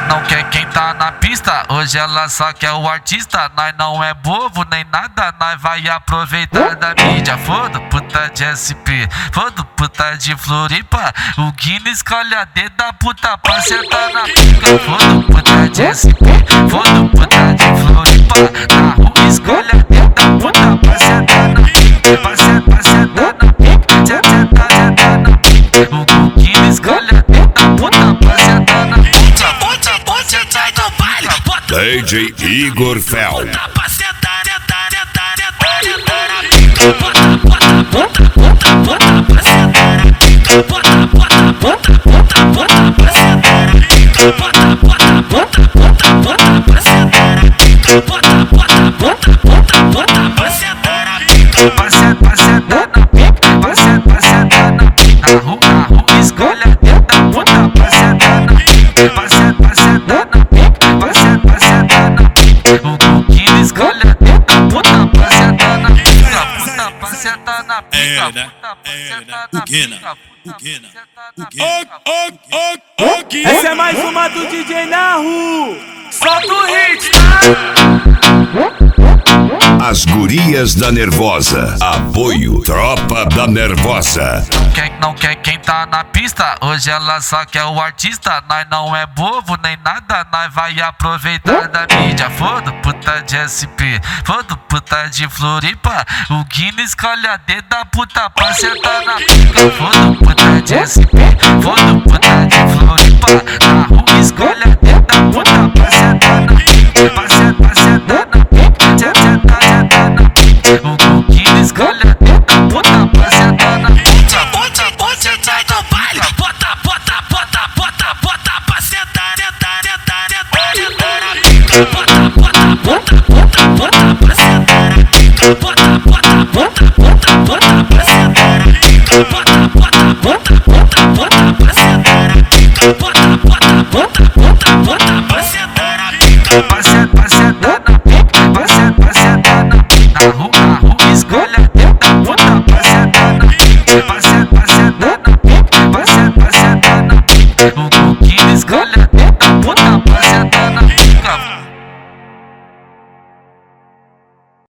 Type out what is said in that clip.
não quer quem tá na pista, hoje ela só quer o artista. Nós não é bobo nem nada, nós vai aproveitar da mídia. Foda puta de SP, foda puta de Floripa, o Guina escolhe a dedo da puta pra sentar na pica. Foda puta de SP, foda puta de Floripa, na rua escolhe a dedo da puta pra sentar na pica, pra sentar na pica, sentar na pica. O Guina escolhe a dedo da puta pra sentar na pica. DJ Igor Fel. Escolhe a dedo da puta pra sentar na pica, pra sentar na pica, pra sentar na pica. O Guina escolhe a dedo da puta pra sentar na pica, puta pra sentar na pica, puta pra sentar na pica. Essa é mais uma do DJ Nahu. Solta o hit. As gurias da Nervosa. Apoio Tropa da Nervosa. Não quer quem tá na pista, hoje ela só quer o artista. Nós não é bobo nem nada, nós vai aproveitar da mídia. Foda puta de SP, foda puta de Floripa, o Guina escolhe a dedo da puta pra sentar na pica. Foda puta de SP, foda puta de Floripa, na rua escolhe